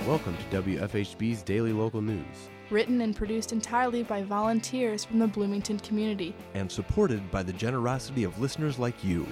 Welcome to WFHB's Daily Local News. Written and produced entirely by volunteers from the Bloomington community. And supported by the generosity of listeners like you.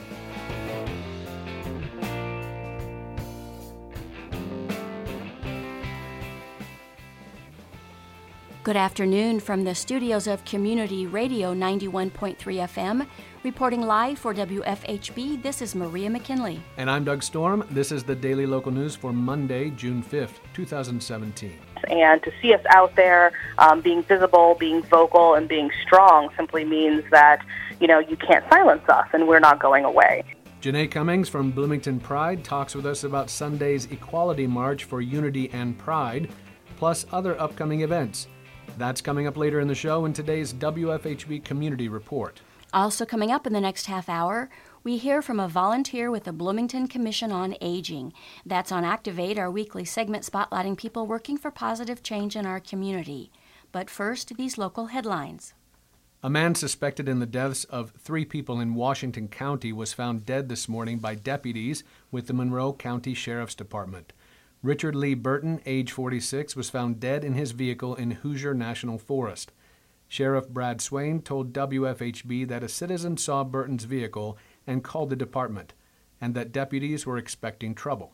Good afternoon from the studios of Community Radio 91.3 FM. Reporting live for WFHB, this is Maria McKinley. And I'm Doug Storm. This is the Daily Local News for Monday, June 5th, 2017. And to see us out there being visible, being vocal, and being strong simply means that, you can't silence us, and we're not going away. Janae Cummings from Bloomington Pride talks with us about Sunday's Equality March for Unity and Pride, plus other upcoming events. That's coming up later in the show in today's WFHB Community Report. Also coming up in the next half hour, we hear from a volunteer with the Bloomington Commission on Aging. That's on Activate, our weekly segment spotlighting people working for positive change in our community. But first, these local headlines. A man suspected in the deaths of 3 people in Washington County was found dead this morning by deputies with the Monroe County Sheriff's Department. Richard Lee Burton, age 46, was found dead in his vehicle in Hoosier National Forest. Sheriff Brad Swain told WFHB that a citizen saw Burton's vehicle and called the department, and that deputies were expecting trouble.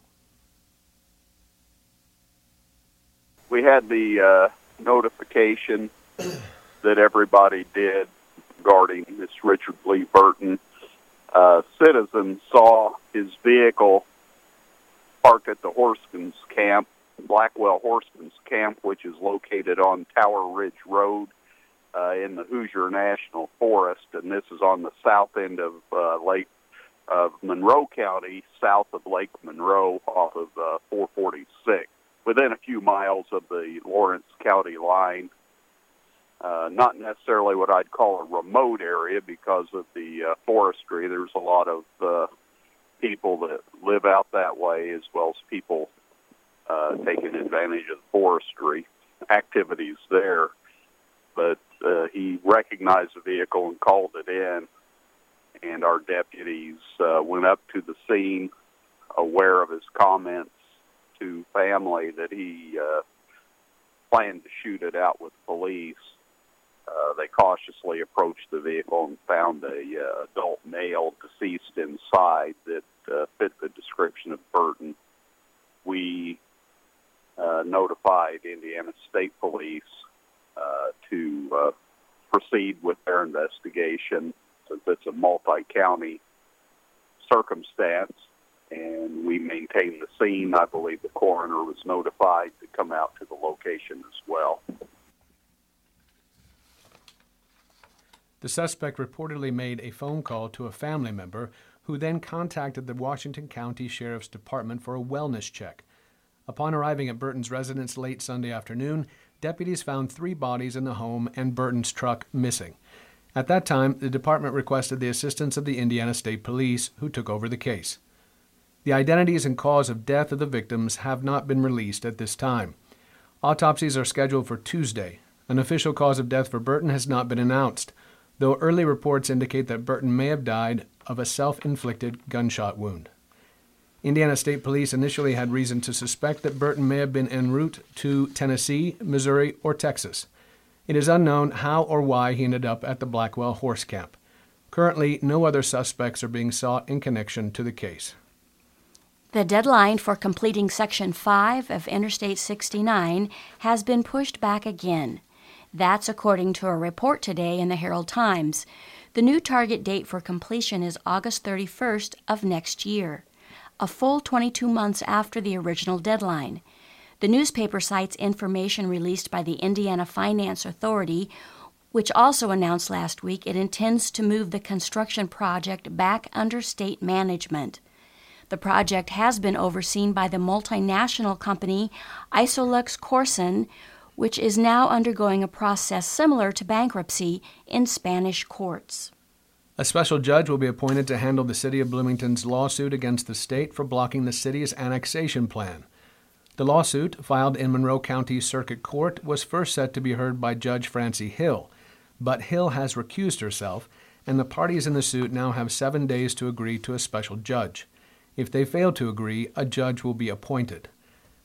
We had the notification that everybody did regarding this Richard Lee Burton. Citizens saw his vehicle parked at the Horskins Camp, Blackwell Horskins Camp, which is located on Tower Ridge Road in the Hoosier National Forest, and this is on the south end of Monroe County, south of Lake Monroe, off of 446, within a few miles of the Lawrence County line. Not necessarily what I'd call a remote area because of the forestry. There's a lot of people that live out that way, as well as people taking advantage of the forestry activities there. But he recognized the vehicle and called it in, and our deputies went up to the scene, aware of his comments to family that he planned to shoot it out with police. They cautiously approached the vehicle and found a adult male deceased inside that fit the description of Burton. We notified Indiana State Police to proceed with their investigation, since it's a multi-county circumstance, and we maintained the scene. I believe the coroner was notified to come out to the location as well. The suspect reportedly made a phone call to a family member who then contacted the Washington County Sheriff's Department for a wellness check. Upon arriving at Burton's residence late Sunday afternoon, deputies found 3 bodies in the home and Burton's truck missing. At that time, the department requested the assistance of the Indiana State Police, who took over the case. The identities and cause of death of the victims have not been released at this time. Autopsies are scheduled for Tuesday. An official cause of death for Burton has not been announced, though early reports indicate that Burton may have died of a self-inflicted gunshot wound. Indiana State Police initially had reason to suspect that Burton may have been en route to Tennessee, Missouri, or Texas. It is unknown how or why he ended up at the Blackwell Horse Camp. Currently, no other suspects are being sought in connection to the case. The deadline for completing Section 5 of Interstate 69 has been pushed back again. That's according to a report today in the Herald Times. The new target date for completion is August 31st of next year, a full 22 months after the original deadline. The newspaper cites information released by the Indiana Finance Authority, which also announced last week it intends to move the construction project back under state management. The project has been overseen by the multinational company Isolux Corson, which is now undergoing a process similar to bankruptcy in Spanish courts. A special judge will be appointed to handle the City of Bloomington's lawsuit against the state for blocking the city's annexation plan. The lawsuit, filed in Monroe County Circuit Court, was first set to be heard by Judge Francie Hill, but Hill has recused herself, and the parties in the suit now have 7 days to agree to a special judge. If they fail to agree, a judge will be appointed.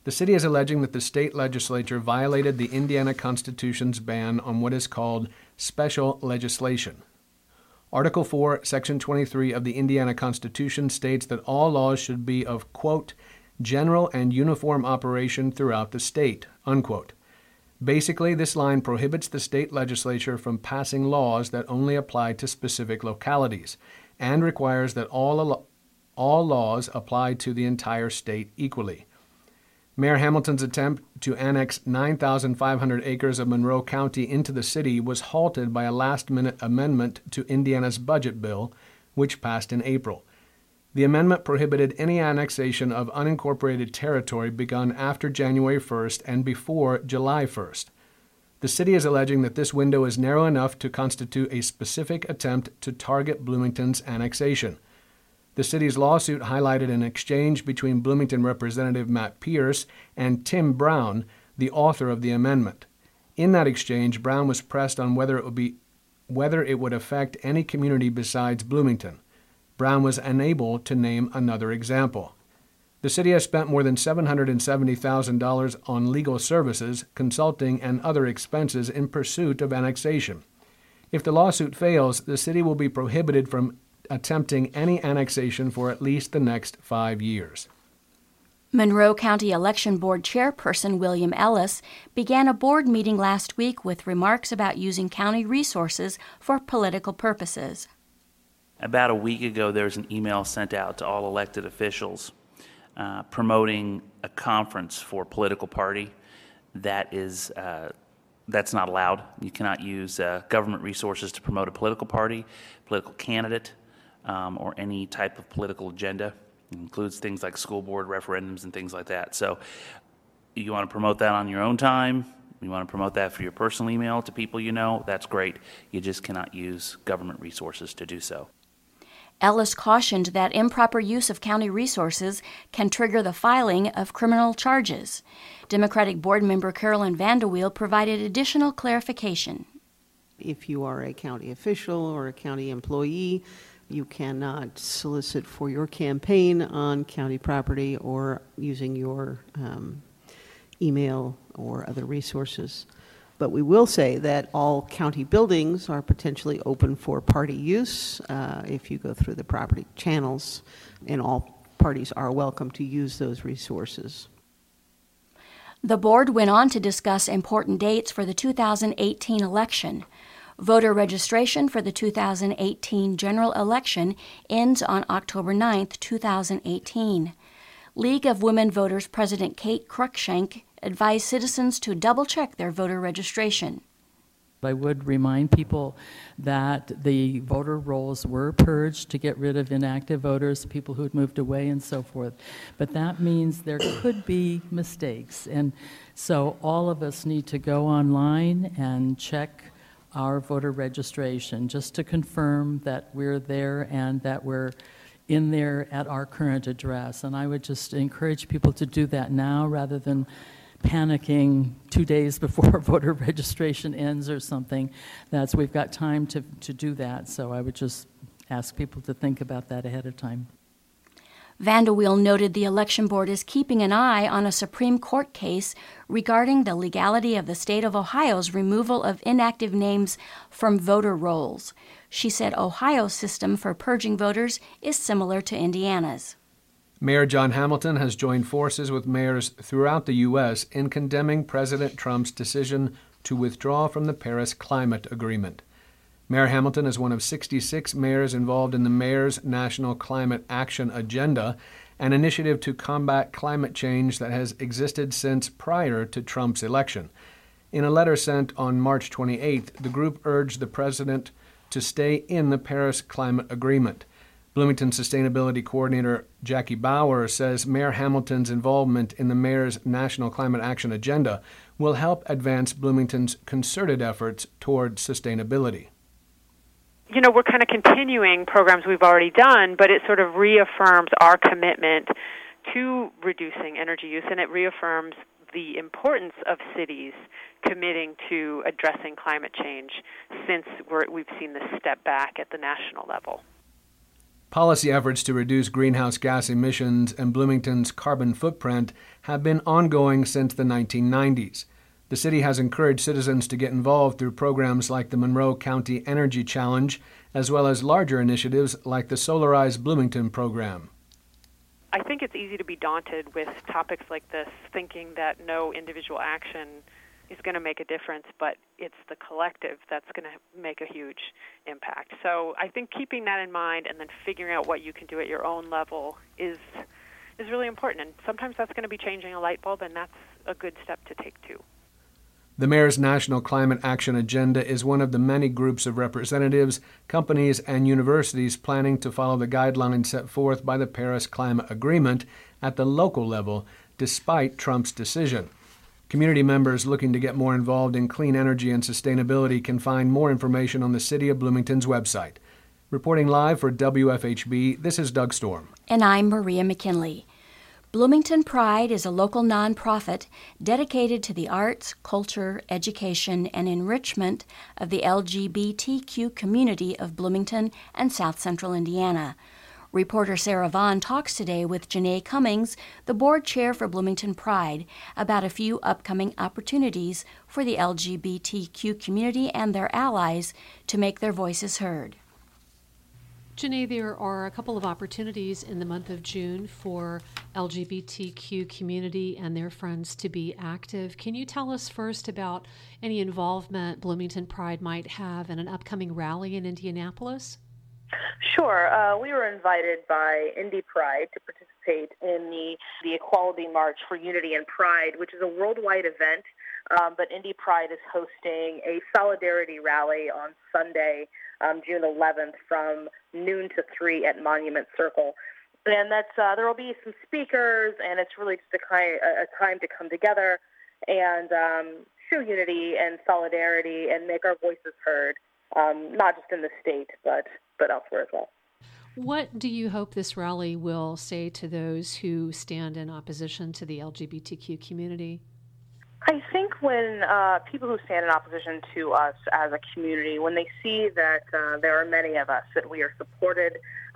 The city is alleging that the state legislature violated the Indiana Constitution's ban on what is called special legislation. Article 4, Section 23 of the Indiana Constitution states that all laws should be of, quote, general and uniform operation throughout the state, unquote. Basically, this line prohibits the state legislature from passing laws that only apply to specific localities and requires that all laws apply to the entire state equally. Mayor Hamilton's attempt to annex 9,500 acres of Monroe County into the city was halted by a last-minute amendment to Indiana's budget bill, which passed in April. The amendment prohibited any annexation of unincorporated territory begun after January 1st and before July 1st. The city is alleging that this window is narrow enough to constitute a specific attempt to target Bloomington's annexation. The city's lawsuit highlighted an exchange between Bloomington Representative Matt Pierce and Tim Brown, the author of the amendment. In that exchange, Brown was pressed on whether it would affect any community besides Bloomington. Brown was unable to name another example. The city has spent more than $770,000 on legal services, consulting, and other expenses in pursuit of annexation. If the lawsuit fails, the city will be prohibited from attempting any annexation for at least the next 5 years. Monroe County Election Board Chairperson William Ellis began a board meeting last week with remarks about using county resources for political purposes. About a week ago, there was an email sent out to all elected officials promoting a conference for a political party that's not allowed. You cannot use government resources to promote a political party, political candidate, or any type of political agenda. It includes things like school board referendums and things like that. So you want to promote that on your own time, you want to promote that for your personal email to people you know, that's great. You just cannot use government resources to do so. Ellis cautioned that improper use of county resources can trigger the filing of criminal charges. Democratic board member Carolyn Vanderweel provided additional clarification. If you are a county official or a county employee, you cannot solicit for your campaign on county property or using your email or other resources. But we will say that all county buildings are potentially open for party use if you go through the property channels, and all parties are welcome to use those resources. The board went on to discuss important dates for the 2018 election. Voter registration for the 2018 general election ends on October 9, 2018. League of Women Voters President Kate Cruikshank advised citizens to double-check their voter registration. I would remind people that the voter rolls were purged to get rid of inactive voters, people who had moved away and so forth. But that means there could be mistakes. And so all of us need to go online and check our voter registration just to confirm that we're there and that we're in there at our current address. And I would just encourage people to do that now rather than panicking 2 days before voter registration ends or something. We've got time to do that, so I would just ask people to think about that ahead of time. Vanderweel noted the election board is keeping an eye on a Supreme Court case regarding the legality of the state of Ohio's removal of inactive names from voter rolls. She said Ohio's system for purging voters is similar to Indiana's. Mayor John Hamilton has joined forces with mayors throughout the U.S. in condemning President Trump's decision to withdraw from the Paris Climate Agreement. Mayor Hamilton is one of 66 mayors involved in the Mayor's National Climate Action Agenda, an initiative to combat climate change that has existed since prior to Trump's election. In a letter sent on March 28th, the group urged the president to stay in the Paris Climate Agreement. Bloomington Sustainability Coordinator Jackie Bauer says Mayor Hamilton's involvement in the Mayor's National Climate Action Agenda will help advance Bloomington's concerted efforts toward sustainability. You know, we're kind of continuing programs we've already done, but it sort of reaffirms our commitment to reducing energy use, and it reaffirms the importance of cities committing to addressing climate change since we've seen this step back at the national level. Policy efforts to reduce greenhouse gas emissions and Bloomington's carbon footprint have been ongoing since the 1990s. The city has encouraged citizens to get involved through programs like the Monroe County Energy Challenge, as well as larger initiatives like the Solarize Bloomington program. I think it's easy to be daunted with topics like this, thinking that no individual action is going to make a difference, but it's the collective that's going to make a huge impact. So I think keeping that in mind and then figuring out what you can do at your own level is really important. And sometimes that's going to be changing a light bulb, and that's a good step to take too. The mayor's National Climate Action Agenda is one of the many groups of representatives, companies, and universities planning to follow the guidelines set forth by the Paris Climate Agreement at the local level, despite Trump's decision. Community members looking to get more involved in clean energy and sustainability can find more information on the City of Bloomington's website. Reporting live for WFHB, this is Doug Storm. And I'm Maria McKinley. Bloomington Pride is a local nonprofit dedicated to the arts, culture, education, and enrichment of the LGBTQ community of Bloomington and South Central Indiana. Reporter Sarah Vaughn talks today with Janae Cummings, the board chair for Bloomington Pride, about a few upcoming opportunities for the LGBTQ community and their allies to make their voices heard. Janae, there are a couple of opportunities in the month of June for LGBTQ community and their friends to be active. Can you tell us first about any involvement Bloomington Pride might have in an upcoming rally in Indianapolis? Sure. We were invited by Indy Pride to participate in the Equality March for Unity and Pride, which is a worldwide event, but Indy Pride is hosting a solidarity rally on Sunday, June 11th, from noon to 3 at Monument Circle. And that's there will be some speakers, and it's really just a time to come together and show unity and solidarity and make our voices heard, not just in the state, but elsewhere as well. What do you hope this rally will say to those who stand in opposition to the LGBTQ community? I think when people who stand in opposition to us as a community, when they see that there are many of us, that we are supported,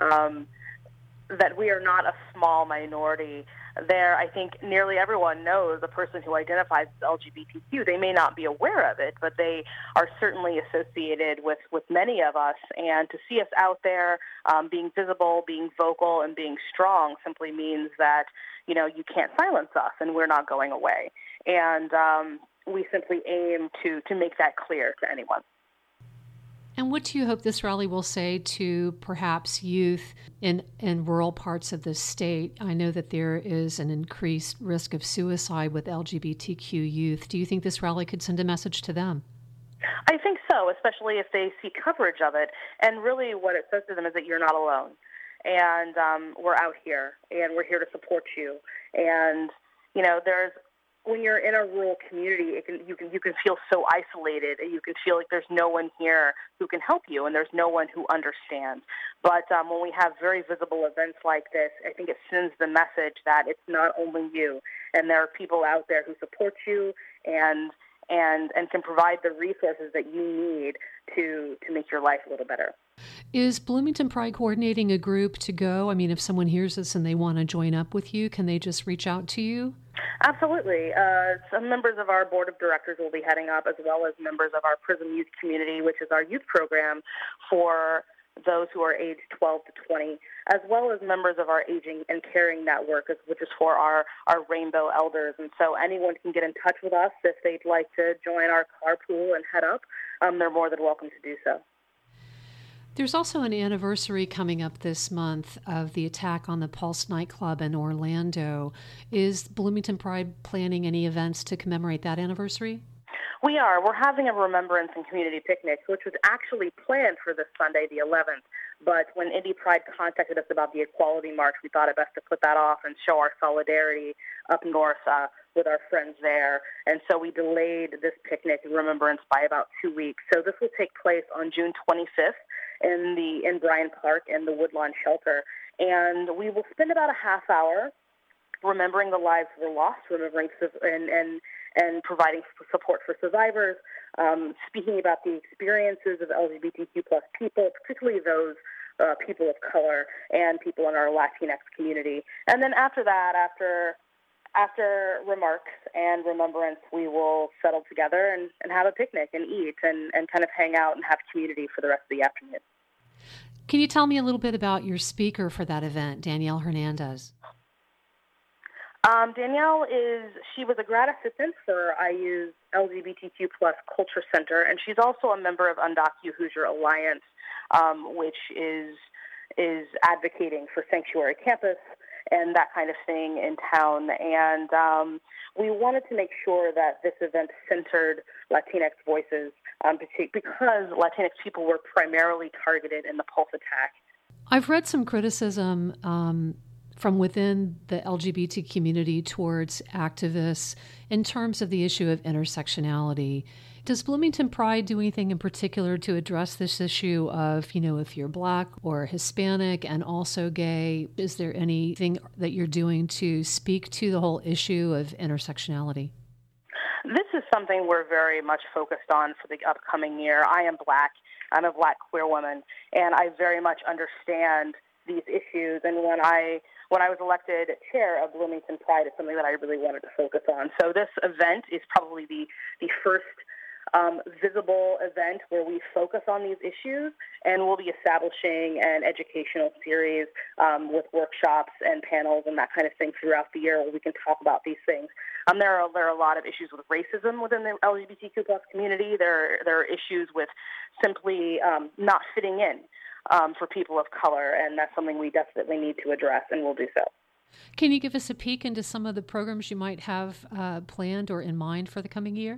that we are not a small minority, there, I think nearly everyone knows a person who identifies as LGBTQ. They may not be aware of it, but they are certainly associated with many of us. And to see us out there being visible, being vocal, and being strong simply means that, you can't silence us, and we're not going away. And we simply aim to make that clear to anyone. And what do you hope this rally will say to perhaps youth in rural parts of the state? I know that there is an increased risk of suicide with LGBTQ youth. Do you think this rally could send a message to them? I think so, especially if they see coverage of it. And really what it says to them is that you're not alone. And we're out here, and we're here to support you. And, when you're in a rural community, you can feel so isolated, and you can feel like there's no one here who can help you, and there's no one who understands. But when we have very visible events like this, I think it sends the message that it's not only you, and there are people out there who support you and can provide the resources that you need to make your life a little better. Is Bloomington Pride coordinating a group to go? I mean, if someone hears this and they want to join up with you, can they just reach out to you? Absolutely. Some members of our board of directors will be heading up, as well as members of our PRISM Youth Community, which is our youth program for those who are aged 12 to 20, as well as members of our Aging and Caring Network, which is for our Rainbow Elders. And so anyone can get in touch with us if they'd like to join our carpool and head up. They're more than welcome to do so. There's also an anniversary coming up this month of the attack on the Pulse nightclub in Orlando. Is Bloomington Pride planning any events to commemorate that anniversary? We are. We're having a remembrance and community picnic, which was actually planned for this Sunday, the 11th. But when Indy Pride contacted us about the Equality March, we thought it best to put that off and show our solidarity up north with our friends there. And so we delayed this picnic and remembrance by about 2 weeks. So this will take place on June 25th in Bryan Park in the Woodlawn Shelter. And we will spend about a half hour remembering the lives that were lost, remembering and providing support for survivors, speaking about the experiences of LGBTQ plus people, particularly those people of color and people in our Latinx community. And then after that, after remarks and remembrance, we will settle together and have a picnic and eat and kind of hang out and have community for the rest of the afternoon. Can you tell me a little bit about your speaker for that event, Danielle Hernandez? Danielle she was a grad assistant for IU's LGBTQ plus Culture Center, and she's also a member of Undocu Hoosier Alliance, which is advocating for Sanctuary Campus and that kind of thing in town. And we wanted to make sure that this event centered Latinx voices because Latinx people were primarily targeted in the Pulse attack. I've read some criticism from within the LGBT community towards activists in terms of the issue of intersectionality. Does Bloomington Pride do anything in particular to address this issue of, if you're Black or Hispanic and also gay? Is there anything that you're doing to speak to the whole issue of intersectionality? This is something we're very much focused on for the upcoming year. I am Black. I'm a Black queer woman, and I very much understand these issues. And when I was elected chair of Bloomington Pride, it's something that I really wanted to focus on. So this event is probably the first visible event where we focus on these issues, and we'll be establishing an educational series with workshops and panels and that kind of thing throughout the year where we can talk about these things. There are a lot of issues with racism within the LGBTQ plus community. There are issues with simply not fitting in for people of color, and that's something we definitely need to address, and we'll do so. Can you give us a peek into some of the programs you might have planned or in mind for the coming year?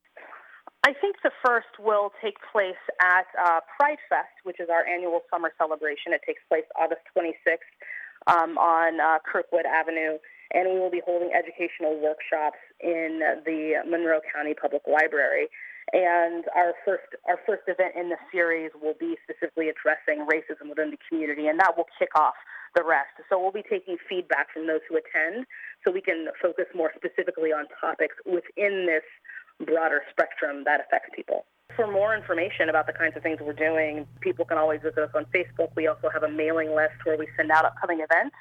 I think the first will take place at Pride Fest, which is our annual summer celebration. It takes place August 26th on Kirkwood Avenue, and we will be holding educational workshops in the Monroe County Public Library. And our first event in the series will be specifically addressing racism within the community, and that will kick off the rest. So we'll be taking feedback from those who attend so we can focus more specifically on topics within this broader spectrum that affects people. For more information about the kinds of things we're doing, people can always visit us on Facebook. We also have a mailing list where we send out upcoming events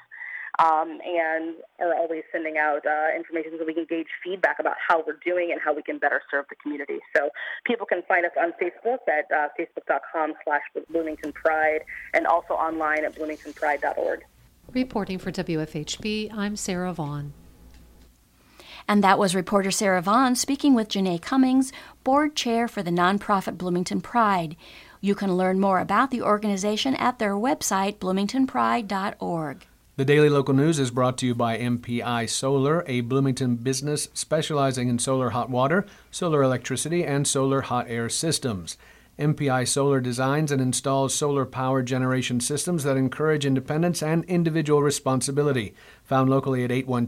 and are always sending out information so we can gauge feedback about how we're doing and how we can better serve the community. So people can find us on Facebook at facebook.com/Bloomington Pride and also online at bloomingtonpride.org. Reporting for WFHB, I'm Sarah Vaughn. And that was reporter Sarah Vaughn speaking with Janae Cummings, board chair for the nonprofit Bloomington Pride. You can learn more about the organization at their website, bloomingtonpride.org. The Daily Local News is brought to you by MPI Solar, a Bloomington business specializing in solar hot water, solar electricity, and solar hot air systems. MPI Solar designs and installs solar power generation systems that encourage independence and individual responsibility. Found locally at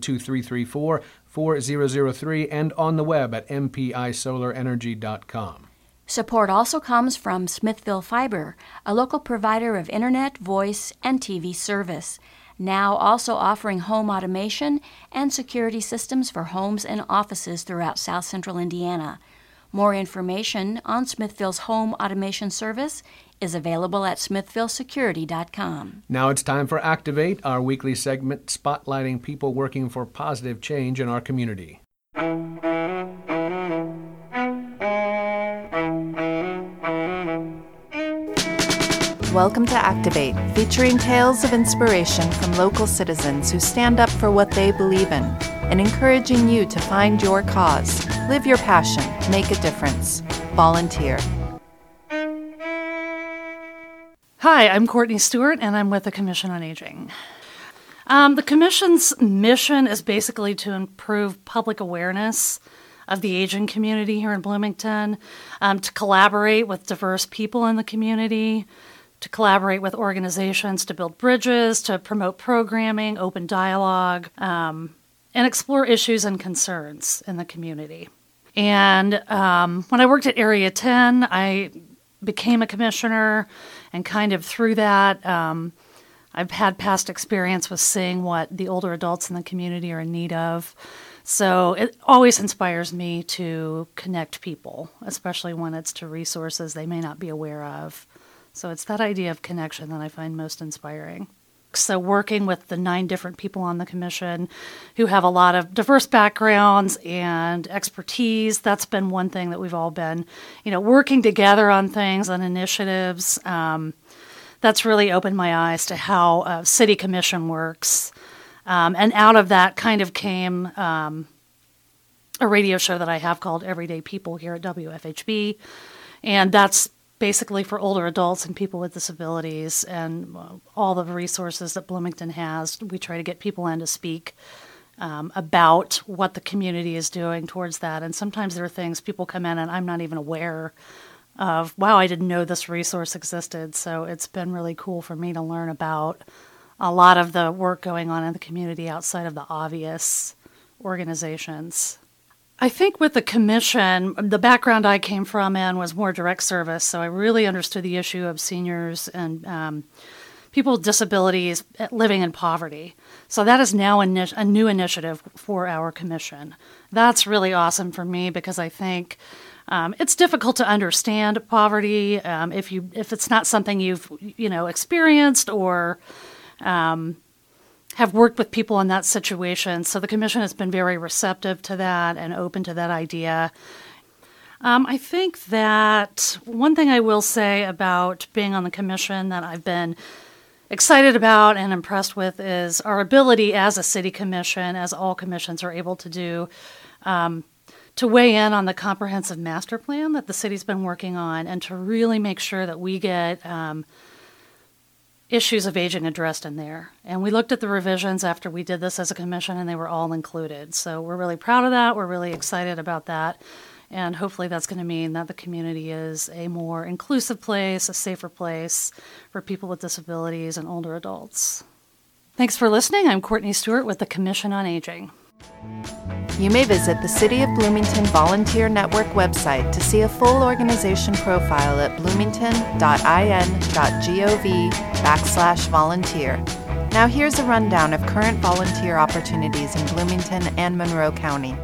812-334-4003 and on the web at mpisolarenergy.com. Support also comes from Smithville Fiber, a local provider of internet, voice, and TV service, now also offering home automation and security systems for homes and offices throughout South Central Indiana. More information on Smithville's home automation service is available at smithvillesecurity.com. Now it's time for Activate, our weekly segment spotlighting people working for positive change in our community. Welcome to Activate, featuring tales of inspiration from local citizens who stand up for what they believe in, and encouraging you to find your cause, live your passion, make a difference. Volunteer. Hi, I'm Courtney Stewart, and I'm with the Commission on Aging. The Commission's mission is basically to improve public awareness of the aging community here in Bloomington, to collaborate with diverse people in the community, to collaborate with organizations to build bridges, to promote programming, open dialogue, and explore issues and concerns in the community. And when I worked at Area 10, I became a commissioner, and kind of through that, I've had past experience with seeing what the older adults in the community are in need of. So it always inspires me to connect people, especially when it's to resources they may not be aware of. So it's that idea of connection that I find most inspiring. So working with the 9 different people on the commission who have a lot of diverse backgrounds and expertise, that's been one thing that we've all been, working together on things, on initiatives. That's really opened my eyes to how city commission works. And out of that kind of came a radio show that I have called Everyday People here at WFHB. And that's basically for older adults and people with disabilities, and all the resources that Bloomington has. We try to get people in to speak about what the community is doing towards that. And sometimes there are things people come in and I'm not even aware of. Wow, I didn't know this resource existed. So it's been really cool for me to learn about a lot of the work going on in the community outside of the obvious organizations. I think with the commission, the background I came from in was more direct service, so I really understood the issue of seniors and people with disabilities living in poverty. So that is now a new initiative for our commission. That's really awesome for me because I think it's difficult to understand poverty if it's not something you've experienced or have worked with people in that situation. So the commission has been very receptive to that and open to that idea. I think that one thing I will say about being on the commission that I've been excited about and impressed with is our ability as a city commission, as all commissions are able to do, to weigh in on the comprehensive master plan that the city's been working on and to really make sure that we get issues of aging addressed in there. And we looked at the revisions after we did this as a commission, and they were all included. So we're really proud of that. We're really excited about that. And hopefully that's going to mean that the community is a more inclusive place, a safer place for people with disabilities and older adults. Thanks for listening. I'm Courtney Stewart with the Commission on Aging. You may visit the City of Bloomington Volunteer Network website to see a full organization profile at bloomington.in.gov/volunteer. Now here's a rundown of current volunteer opportunities in Bloomington and Monroe County.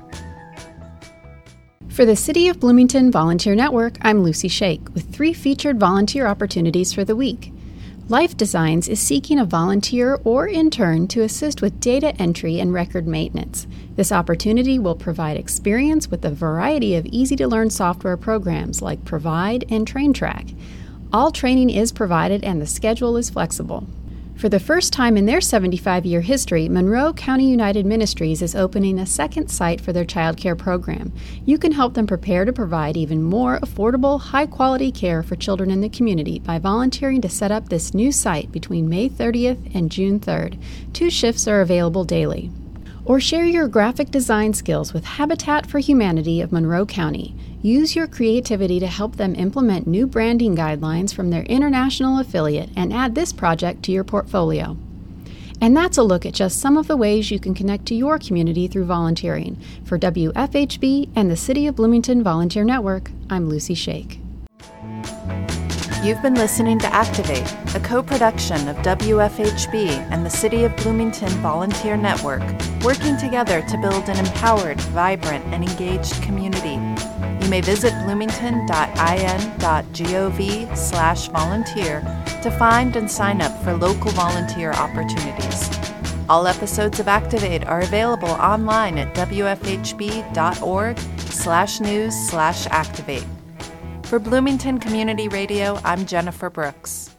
For the City of Bloomington Volunteer Network, I'm Lucy Shake with 3 featured volunteer opportunities for the week. Life Designs is seeking a volunteer or intern to assist with data entry and record maintenance. This opportunity will provide experience with a variety of easy-to-learn software programs like Provide and TrainTrack. All training is provided and the schedule is flexible. For the first time in their 75-year history, Monroe County United Ministries is opening a second site for their child care program. You can help them prepare to provide even more affordable, high-quality care for children in the community by volunteering to set up this new site between May 30th and June 3rd. 2 shifts are available daily. Or share your graphic design skills with Habitat for Humanity of Monroe County. Use your creativity to help them implement new branding guidelines from their international affiliate and add this project to your portfolio. And that's a look at just some of the ways you can connect to your community through volunteering. For WFHB and the City of Bloomington Volunteer Network, I'm Lucy Shake. You've been listening to Activate, a co-production of WFHB and the City of Bloomington Volunteer Network, working together to build an empowered, vibrant, and engaged community. You may visit bloomington.in.gov/volunteer to find and sign up for local volunteer opportunities. All episodes of Activate are available online at wfhb.org/news/activate. For Bloomington Community Radio, I'm Jennifer Brooks.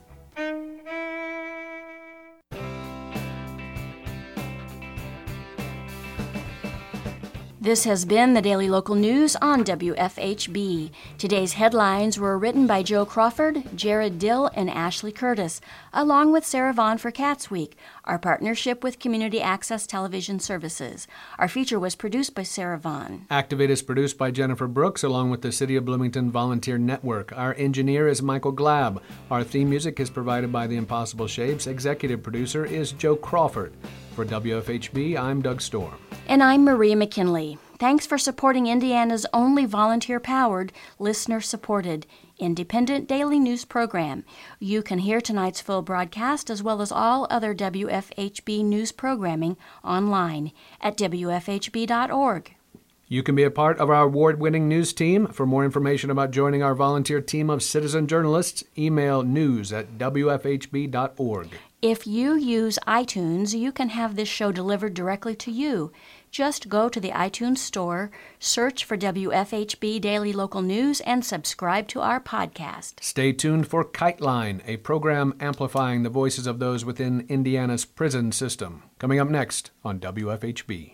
This has been the Daily Local News on WFHB. Today's headlines were written by Joe Crawford, Jared Dill, and Ashley Curtis, along with Sarah Vaughn for Cats Week, our partnership with Community Access Television Services. Our feature was produced by Sarah Vaughn. Activate is produced by Jennifer Brooks, along with the City of Bloomington Volunteer Network. Our engineer is Michael Glab. Our theme music is provided by The Impossible Shapes. Executive producer is Joe Crawford. For WFHB, I'm Doug Storm. And I'm Maria McKinley. Thanks for supporting Indiana's only volunteer-powered, listener-supported, independent daily news program. You can hear tonight's full broadcast as well as all other WFHB news programming online at WFHB.org. You can be a part of our award-winning news team. For more information about joining our volunteer team of citizen journalists, email news@wfhb.org. If you use iTunes, you can have this show delivered directly to you. Just go to the iTunes store, search for WFHB Daily Local News, and subscribe to our podcast. Stay tuned for KiteLine, a program amplifying the voices of those within Indiana's prison system. Coming up next on WFHB.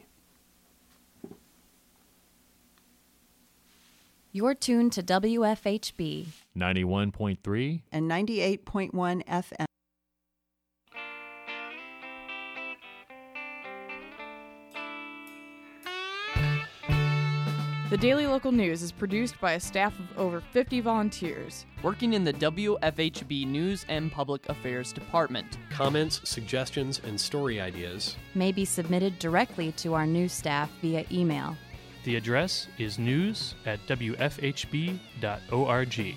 You're tuned to WFHB 91.3 and 98.1 FM. The Daily Local News is produced by a staff of over 50 volunteers working in the WFHB News and Public Affairs Department. Comments, suggestions, and story ideas may be submitted directly to our news staff via email. The address is news@wfhb.org.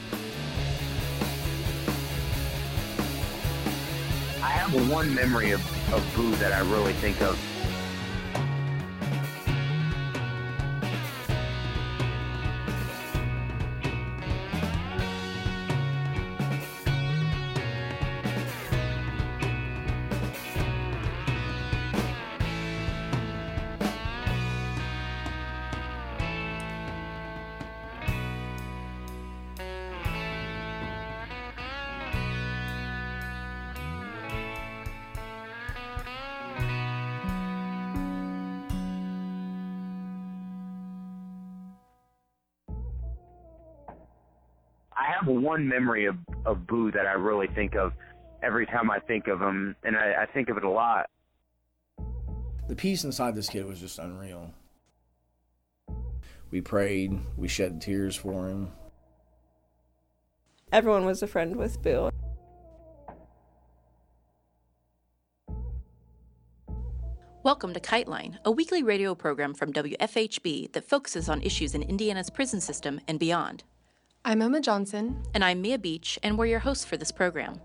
I have one memory of food that I really think of. I have one memory of Boo that I really think of every time I think of him, and I think of it a lot. The peace inside this kid was just unreal. We prayed, we shed tears for him. Everyone was a friend with Boo. Welcome to KiteLine, a weekly radio program from WFHB that focuses on issues in Indiana's prison system and beyond. I'm Emma Johnson. And I'm Mia Beach, and we're your hosts for this program.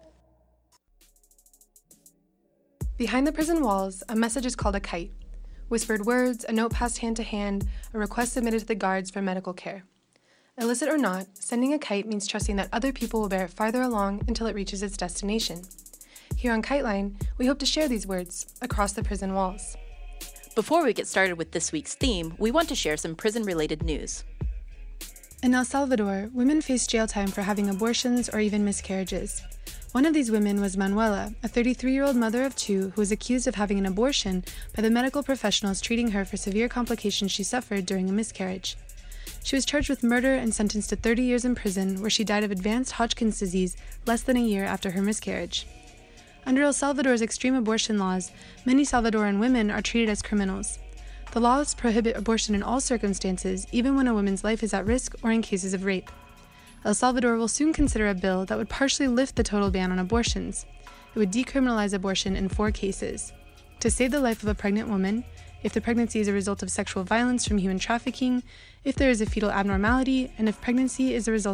Behind the prison walls, a message is called a kite. Whispered words, a note passed hand to hand, a request submitted to the guards for medical care. Illicit or not, sending a kite means trusting that other people will bear it farther along until it reaches its destination. Here on KiteLine, we hope to share these words across the prison walls. Before we get started with this week's theme, we want to share some prison-related news. In El Salvador, women face jail time for having abortions or even miscarriages. One of these women was Manuela, a 33-year-old mother of two who was accused of having an abortion by the medical professionals treating her for severe complications she suffered during a miscarriage. She was charged with murder and sentenced to 30 years in prison, where she died of advanced Hodgkin's disease less than a year after her miscarriage. Under El Salvador's extreme abortion laws, many Salvadoran women are treated as criminals. The laws prohibit abortion in all circumstances, even when a woman's life is at risk or in cases of rape. El Salvador will soon consider a bill that would partially lift the total ban on abortions. It would decriminalize abortion in 4 cases: to save the life of a pregnant woman, if the pregnancy is a result of sexual violence from human trafficking, if there is a fetal abnormality, and if pregnancy is a result